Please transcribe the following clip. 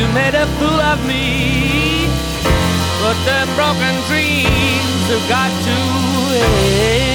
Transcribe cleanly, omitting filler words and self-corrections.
made a fool of me, but the broken dreams have got to end.